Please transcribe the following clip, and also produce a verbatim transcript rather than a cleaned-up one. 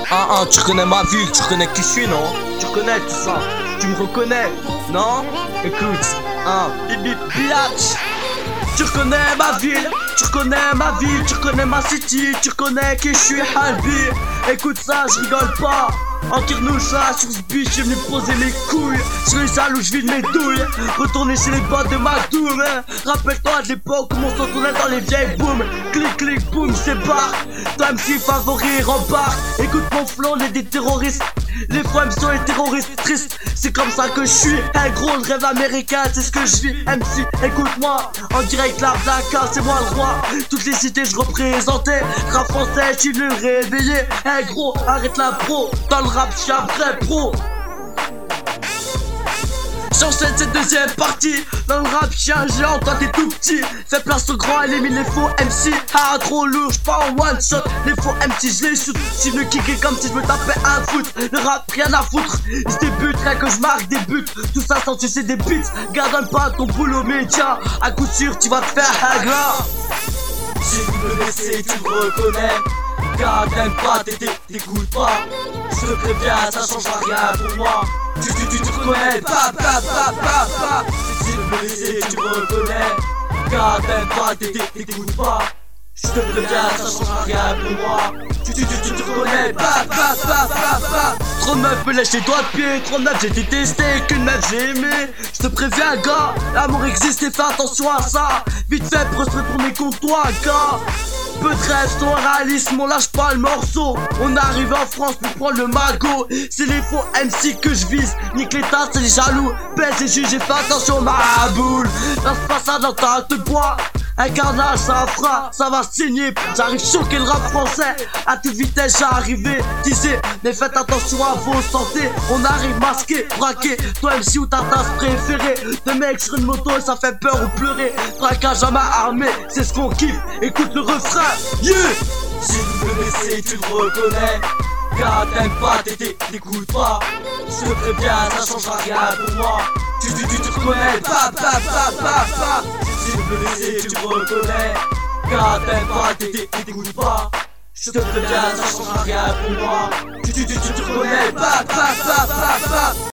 un un, tu reconnais ma ville, tu reconnais qui je suis, non? Tu reconnais tout ça, tu me reconnais, non? Écoute, un, bibi biatch. Tu reconnais ma ville, tu reconnais ma ville, tu reconnais ma city, tu reconnais qui je suis, Halbi. Écoute ça, je rigole pas. En Kirnoucha, sur ce bitch, j'ai venu poser les couilles sur les salles où je vide mes douilles. Retourner chez les bottes de ma doom, hein. Rappelle-toi de l'époque où on s'en tournait dans les vieilles booms. Clic, clic, boum, c'est barre. Toi M C favori, rembarque. Écoute mon flow, les des terroristes. Les fois M C sont les terroristes tristes. C'est comme ça que je suis, un gros le rêve américain, c'est ce que je vis. M C, écoute-moi, en direct la Dakar, c'est moi le roi. Toutes les cités je représentais. Rap français, tu le réveillé. Un gros, arrête la pro. Dans le rap, je suis un vrai pro. J'enchaîne cette deuxième partie. Dans le rap, je suis un géant, toi t'es tout petit. Fais place au grand, élimine les faux M C. Ah, trop lourd, j'pars en one shot. Les faux M C, je les shoot. Si je me kickais comme si je me tapais un foot. Le rap, rien à foutre. Je débute, rien que je marque des buts. Tout ça sans sucer des beats. Garde pas ton boulot média. À coup sûr, tu vas te faire un glas. Si vous me laissez, tu me reconnais. Car t'aimes pas, t'écoutes pas. Je te préviens, ça changera rien pour moi. Tu, tu, tu te reconnais, pa, pa, pa, pa, pa. Si vous me laissez, tu me reconnais. Car t'aimes pas, t'écoutes pas. Je te préviens, ça changera rien pour moi. Tu, tu, tu, tu te reconnais, pa, pa, pa, pa, pa. trente-neuf me lèche les doigts de pied, trente-neuf j'ai détesté, qu'une meuf j'ai aimé. Je te préviens gars, l'amour existe et fais attention à ça. Vite fait pour se retourner contre toi gars. Peu de rêve, ton réalisme, on lâche pas le morceau. On arrive en France pour prendre le magot. C'est les faux M C que je vise. Nique l'état, c'est les jaloux. Pèse et juge et fais attention ma boule. Lance pas ça dans ta te bois. Un carnage ça fera, ça va signer. J'arrive choquer le rap français. À toute vitesse j'arrivais, disais. Mais faites attention à vos santé. On arrive masqué, braqué. Toi M C ou ta tasse préférée. Deux mecs sur une moto et ça fait peur ou pleurer. Braquage à ma armée, c'est ce qu'on kiffe. Écoute le refrain. Yeah! Si vous me laissez, tu me reconnais. Car t'aimes pas, t'écoutes pas. Je te préviens, ça changera rien pour moi. Tu, tu, tu te reconnais, pa, pa, pa, pa, pa. Si vous me laissez, tu me reconnais. Car t'aimes pas, t'écoutes pas. Je te préviens, ça changera rien pour moi. Tu, tu, tu, tu te reconnais, pa, pa, pa, pa, pa.